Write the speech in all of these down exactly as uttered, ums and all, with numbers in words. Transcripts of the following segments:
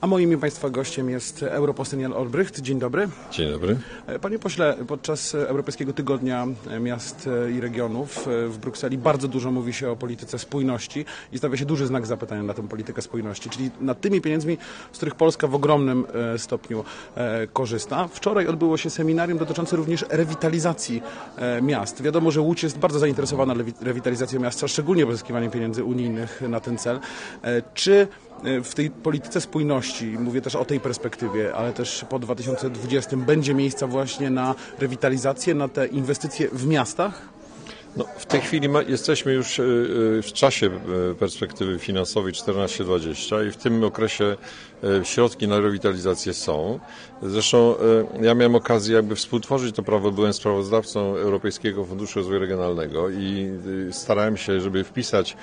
A moim i Państwa gościem jest europoseł Jan Olbrycht. Dzień dobry. Dzień dobry. Panie pośle, podczas Europejskiego Tygodnia Miast i Regionów w Brukseli bardzo dużo mówi się o polityce spójności i stawia się duży znak zapytania na tę politykę spójności, czyli nad tymi pieniędzmi, z których Polska w ogromnym stopniu korzysta. Wczoraj odbyło się seminarium dotyczące również rewitalizacji miast. Wiadomo, że Łódź jest bardzo zainteresowana rewitalizacją miasta, szczególnie pozyskiwaniem pieniędzy unijnych na ten cel. Czy w tej polityce spójności, mówię też o tej perspektywie, ale też po dwa tysiące dwudziestym, będzie miejsca właśnie na rewitalizację, na te inwestycje w miastach? No, w tej chwili ma, jesteśmy już w czasie perspektywy finansowej czternaście dwadzieścia i w tym okresie środki na rewitalizację są. Zresztą ja miałem okazję jakby współtworzyć to prawo, byłem sprawozdawcą Europejskiego Funduszu Rozwoju Regionalnego i starałem się, żeby wpisać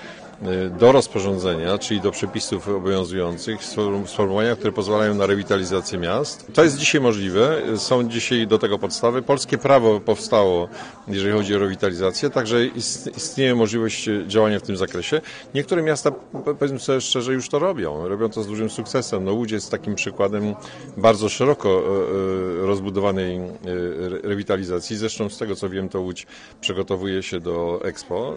do rozporządzenia, czyli do przepisów obowiązujących, sformułowania, które pozwalają na rewitalizację miast. To jest dzisiaj możliwe, są dzisiaj do tego podstawy. Polskie prawo powstało, jeżeli chodzi o rewitalizację, także istnieje możliwość działania w tym zakresie. Niektóre miasta, powiedzmy sobie szczerze, już to robią. Robią to z dużym sukcesem. No, Łódź jest takim przykładem bardzo szeroko rozbudowanej rewitalizacji. Zresztą z tego, co wiem, to Łódź przygotowuje się do Expo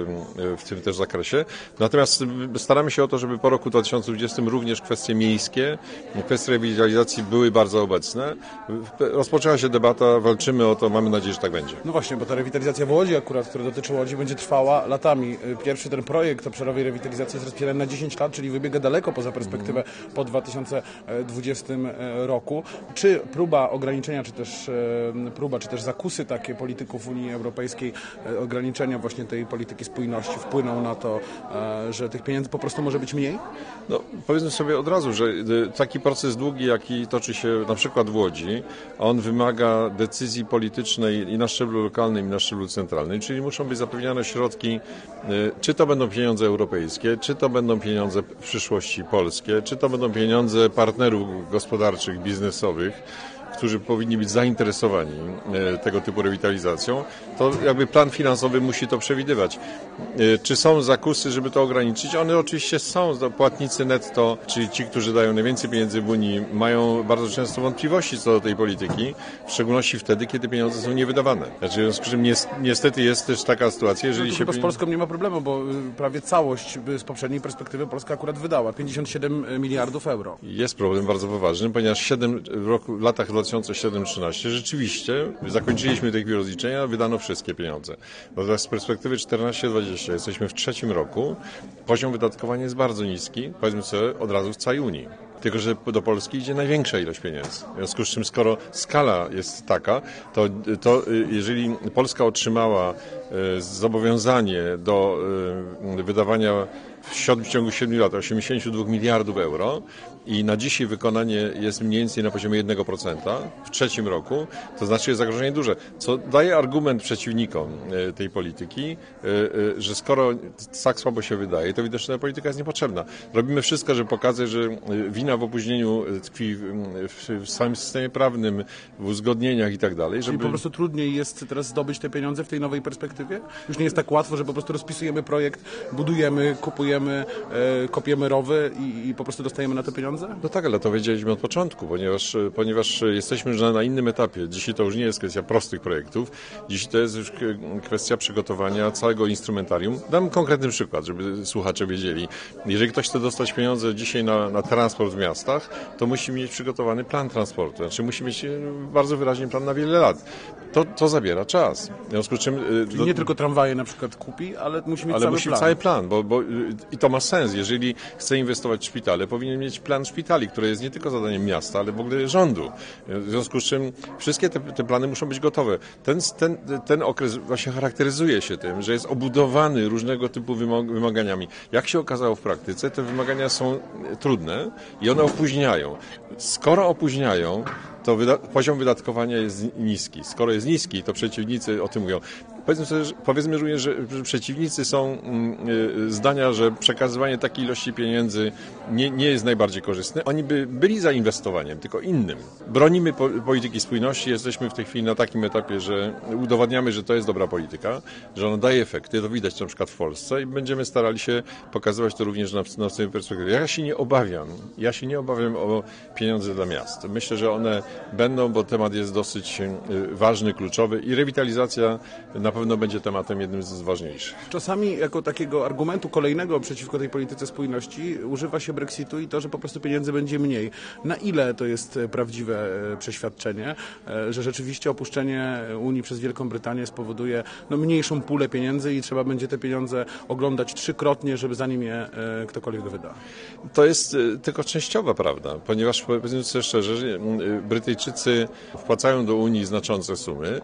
w tym też zakresie. Natomiast staramy się o to, żeby po roku dwa tysiące dwudziestym również kwestie miejskie, kwestie rewitalizacji były bardzo obecne. Rozpoczęła się debata, walczymy o to, mamy nadzieję, że tak będzie. No właśnie, bo ta rewitalizacja w Łodzi akurat, która dotyczy Łodzi, będzie trwała latami. Pierwszy ten projekt obszarowej rewitalizacji jest rozpisany na dziesięć lat, czyli wybiega daleko poza perspektywę po dwa tysiące dwudziestym roku. Czy próba ograniczenia, czy też próba, czy też zakusy takie polityków Unii Europejskiej, ograniczenia właśnie tej polityki spójności wpłyną na to, że tych pieniędzy po prostu może być mniej? No, powiedzmy sobie od razu, że taki proces długi, jaki toczy się na przykład w Łodzi, on wymaga decyzji politycznej i na szczeblu lokalnym, i na szczeblu centralnym, czyli muszą być zapewnione środki, czy to będą pieniądze europejskie, czy to będą pieniądze w przyszłości polskie, czy to będą pieniądze partnerów gospodarczych, biznesowych, którzy powinni być zainteresowani tego typu rewitalizacją, to jakby plan finansowy musi to przewidywać. Czy są zakusy, żeby to ograniczyć? One oczywiście są. Płatnicy netto, czyli ci, którzy dają najwięcej pieniędzy w Unii, mają bardzo często wątpliwości co do tej polityki, w szczególności wtedy, kiedy pieniądze są niewydawane. Znaczy, w związku z czym niestety jest też taka sytuacja, jeżeli no, się... Z Polską nie ma problemu, bo prawie całość z poprzedniej perspektywy Polska akurat wydała pięćdziesiąt siedem miliardów euro. Jest problem bardzo poważny, ponieważ siedem w, roku, w latach dwa tysiące siódmym do dwa tysiące trzynastego rzeczywiście zakończyliśmy te chwili rozliczenia, wydano wszystkie pieniądze. Natomiast z perspektywy czternaście dwadzieścia jesteśmy w trzecim roku, poziom wydatkowania jest bardzo niski, powiedzmy sobie od razu w całej Unii. Tylko że do Polski idzie największa ilość pieniędzy. W związku z czym, skoro skala jest taka, to, to jeżeli Polska otrzymała zobowiązanie do wydawania w ciągu siedmiu lat osiemdziesiąt dwa miliardów euro i na dzisiaj wykonanie jest mniej więcej na poziomie jednego procenta w trzecim roku, to znaczy jest zagrożenie duże. Co daje argument przeciwnikom tej polityki, że skoro tak słabo się wydaje, to widać, że ta polityka jest niepotrzebna. Robimy wszystko, żeby pokazać, że wina w opóźnieniu tkwi w samym systemie prawnym, w uzgodnieniach i tak dalej. Czyli żeby... po prostu trudniej jest teraz zdobyć te pieniądze w tej nowej perspektywie? Już nie jest tak łatwo, że po prostu rozpisujemy projekt, budujemy, kupujemy, e, kopiemy rowy i, i po prostu dostajemy na to pieniądze? No tak, ale to wiedzieliśmy od początku, ponieważ, ponieważ jesteśmy już na, na innym etapie. Dzisiaj to już nie jest kwestia prostych projektów, dzisiaj to jest już kwestia przygotowania całego instrumentarium. Dam konkretny przykład, żeby słuchacze wiedzieli. Jeżeli ktoś chce dostać pieniądze dzisiaj na, na transport w miastach, to musi mieć przygotowany plan transportu, znaczy musi mieć bardzo wyraźnie plan na wiele lat. To, to zabiera czas. W związku z czym, Czyli do... nie tylko tramwaje na przykład kupi, ale musi mieć ale cały musi plan. cały plan, bo, bo i to ma sens. Jeżeli chce inwestować w szpitale, powinien mieć plan szpitali, które jest nie tylko zadaniem miasta, ale w ogóle rządu. W związku z czym wszystkie te, te plany muszą być gotowe. Ten, ten, ten okres właśnie charakteryzuje się tym, że jest obudowany różnego typu wymaganiami. Jak się okazało w praktyce, te wymagania są trudne i one opóźniają. Skoro opóźniają, to wyda- poziom wydatkowania jest niski. Skoro jest niski, to przeciwnicy o tym mówią. Powiedzmy, sobie, że, powiedzmy również, że przeciwnicy są y, zdania, że przekazywanie takiej ilości pieniędzy nie, nie jest najbardziej korzystne. Oni by byli za inwestowaniem, tylko innym. Bronimy po, polityki spójności, jesteśmy w tej chwili na takim etapie, że udowadniamy, że to jest dobra polityka, że ona daje efekty, to widać na przykład w Polsce i będziemy starali się pokazywać to również na, na tej perspektywie. Ja się nie obawiam, ja się nie obawiam o pieniądze dla miast. Myślę, że one będą, bo temat jest dosyć ważny, kluczowy i rewitalizacja na pewno będzie tematem jednym z ważniejszych. Czasami jako takiego argumentu kolejnego przeciwko tej polityce spójności używa się Brexitu i to, że po prostu pieniędzy będzie mniej. Na ile to jest prawdziwe przeświadczenie, że rzeczywiście opuszczenie Unii przez Wielką Brytanię spowoduje no, mniejszą pulę pieniędzy i trzeba będzie te pieniądze oglądać trzykrotnie, żeby zanim je ktokolwiek wyda? To jest tylko częściowa prawda, ponieważ powiedzmy sobie szczerze, że Brytyjczycy wpłacają do Unii znaczące sumy,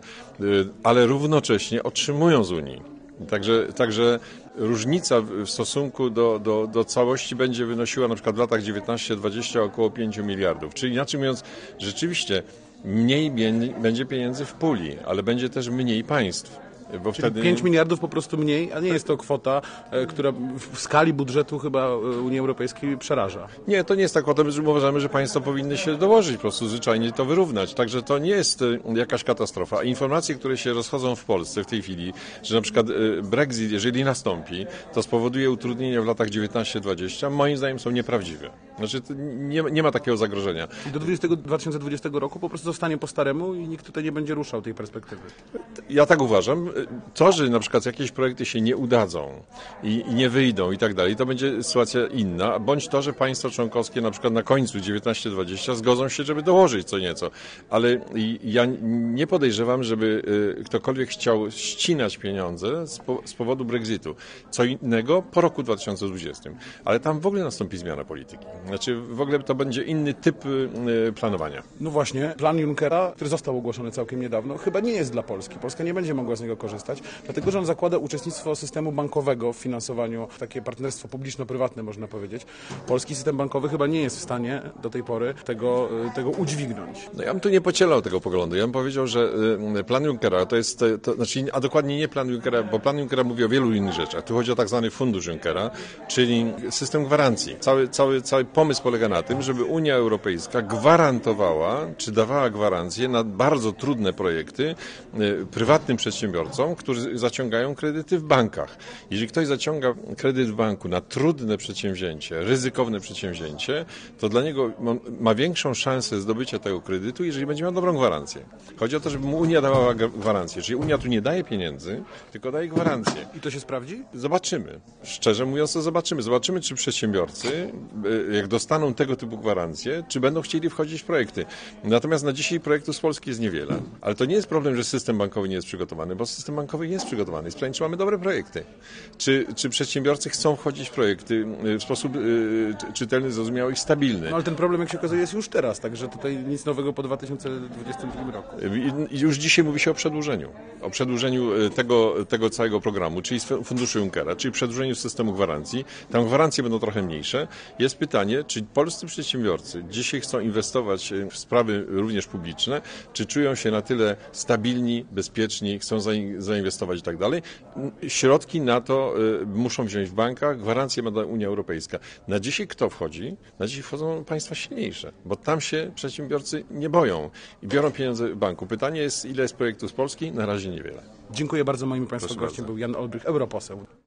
ale równocześnie otrzymują z Unii. Także, także różnica w stosunku do, do, do całości będzie wynosiła na przykład w latach dziewiętnaście dwadzieścia około pięć miliardów. Czyli inaczej mówiąc, rzeczywiście mniej będzie pieniędzy w puli, ale będzie też mniej państw. Bo Czyli wtedy... pięć miliardów po prostu mniej, a nie jest to kwota, która w skali budżetu chyba Unii Europejskiej przeraża. Nie, to nie jest tak kwota, że uważamy, że państwo powinny się dołożyć, po prostu zwyczajnie to wyrównać. Także to nie jest jakaś katastrofa. A informacje, które się rozchodzą w Polsce w tej chwili, że na przykład Brexit, jeżeli nastąpi, to spowoduje utrudnienia w latach dziewiętnaście dwadzieścia, moim zdaniem są nieprawdziwe. Znaczy nie, nie ma takiego zagrożenia. I do dwa tysiące dwudziestego roku po prostu zostanie po staremu i nikt tutaj nie będzie ruszał tej perspektywy. Ja tak uważam. To, że na przykład jakieś projekty się nie udadzą i, i nie wyjdą i tak dalej, to będzie sytuacja inna, bądź to, że państwa członkowskie na przykład na końcu dziewiętnaście dwadzieścia zgodzą się, żeby dołożyć co nieco. Ale ja nie podejrzewam, żeby ktokolwiek chciał ścinać pieniądze z, po, z powodu Brexitu. Co innego po roku dwa tysiące dwudziestym. Ale tam w ogóle nastąpi zmiana polityki. Znaczy w ogóle to będzie inny typ planowania. No właśnie, plan Junckera, który został ogłoszony całkiem niedawno, chyba nie jest dla Polski. Polska nie będzie mogła z niego korzystać, dlatego że on zakłada uczestnictwo systemu bankowego w finansowaniu, takie partnerstwo publiczno-prywatne można powiedzieć. Polski system bankowy chyba nie jest w stanie do tej pory tego, tego udźwignąć. No ja bym tu nie pocielał tego poglądu. Ja bym powiedział, że plan Junckera to jest, to, znaczy, a dokładnie nie plan Junckera, bo plan Junckera mówi o wielu innych rzeczach. Tu chodzi o tak zwany fundusz Junckera, czyli system gwarancji. Cały, cały, cały pomysł polega na tym, żeby Unia Europejska gwarantowała, czy dawała gwarancje na bardzo trudne projekty prywatnym przedsiębiorcom, którzy zaciągają kredyty w bankach. Jeżeli ktoś zaciąga kredyt w banku na trudne przedsięwzięcie, ryzykowne przedsięwzięcie, to dla niego ma większą szansę zdobycia tego kredytu, jeżeli będzie miał dobrą gwarancję. Chodzi o to, żeby mu Unia dawała gwarancję. Czyli Unia tu nie daje pieniędzy, tylko daje gwarancję. I to się sprawdzi? Zobaczymy. Szczerze mówiąc, to zobaczymy. Zobaczymy, czy przedsiębiorcy, jak dostaną tego typu gwarancje, czy będą chcieli wchodzić w projekty. Natomiast na dzisiaj projektów z Polski jest niewiele. Ale to nie jest problem, że system bankowy nie jest przygotowany, bo system bankowy jest przygotowany. Jest pytanie, czy mamy dobre projekty. Czy, czy przedsiębiorcy chcą wchodzić w projekty w sposób y, czytelny, zrozumiały i stabilny. No ale ten problem, jak się okazuje, jest już teraz, także tutaj nic nowego po dwa tysiące dwudziestym drugim roku. I, i już dzisiaj mówi się o przedłużeniu. O przedłużeniu tego, tego całego programu, czyli funduszu Junckera, czyli przedłużeniu systemu gwarancji. Tam gwarancje będą trochę mniejsze. Jest pytanie, czy polscy przedsiębiorcy dzisiaj chcą inwestować w sprawy również publiczne, czy czują się na tyle stabilni, bezpieczni, chcą zainwestować i tak dalej. Środki na to y, muszą wziąć w bankach, gwarancje ma Unia Europejska. Na dzisiaj kto wchodzi? Na dzisiaj wchodzą państwa silniejsze, bo tam się przedsiębiorcy nie boją i biorą pieniądze w banku. Pytanie jest, ile jest projektów z Polski? Na razie niewiele. Dziękuję bardzo. Moim Państwa Proszę gościem bardzo. był Jan Olbrych, europoseł.